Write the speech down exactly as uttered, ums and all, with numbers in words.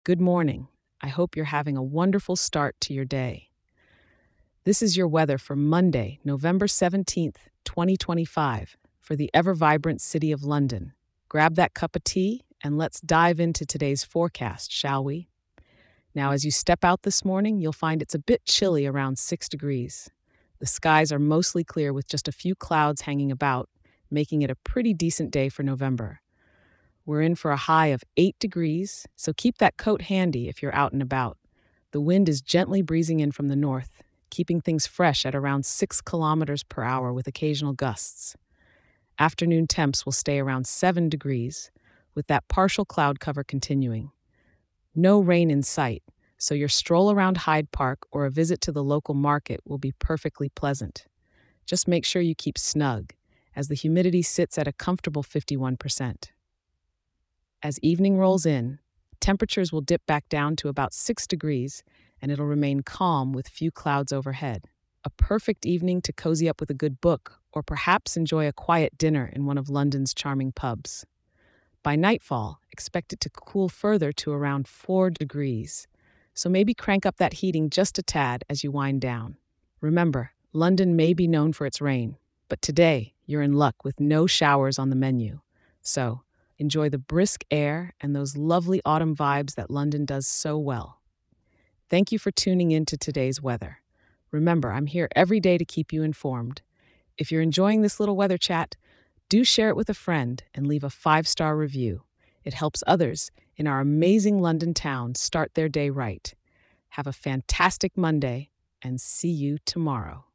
Good morning. I hope you're having a wonderful start to your day. This is your weather for Monday, November seventeenth, twenty twenty-five, for the ever vibrant city of London. Grab that cup of tea and let's dive into today's forecast, shall we? Now, as you step out this morning, you'll find it's a bit chilly around six degrees. The skies are mostly clear with just a few clouds hanging about, making it a pretty decent day for November. We're in for a high of eight degrees, so keep that coat handy if you're out and about. The wind is gently breezing in from the north, keeping things fresh at around six kilometers per hour with occasional gusts. Afternoon temps will stay around seven degrees, with that partial cloud cover continuing. No rain in sight, so your stroll around Hyde Park or a visit to the local market will be perfectly pleasant. Just make sure you keep snug, as the humidity sits at a comfortable fifty-one percent. As evening rolls in, temperatures will dip back down to about six degrees, and it'll remain calm with few clouds overhead. A perfect evening to cozy up with a good book, or perhaps enjoy a quiet dinner in one of London's charming pubs. By nightfall, expect it to cool further to around four degrees, so maybe crank up that heating just a tad as you wind down. Remember, London may be known for its rain, but today you're in luck with no showers on the menu. So, enjoy the brisk air and those lovely autumn vibes that London does so well. Thank you for tuning in to today's weather. Remember, I'm here every day to keep you informed. If you're enjoying this little weather chat, do share it with a friend and leave a five-star review. It helps others in our amazing London town start their day right. Have a fantastic Monday and see you tomorrow.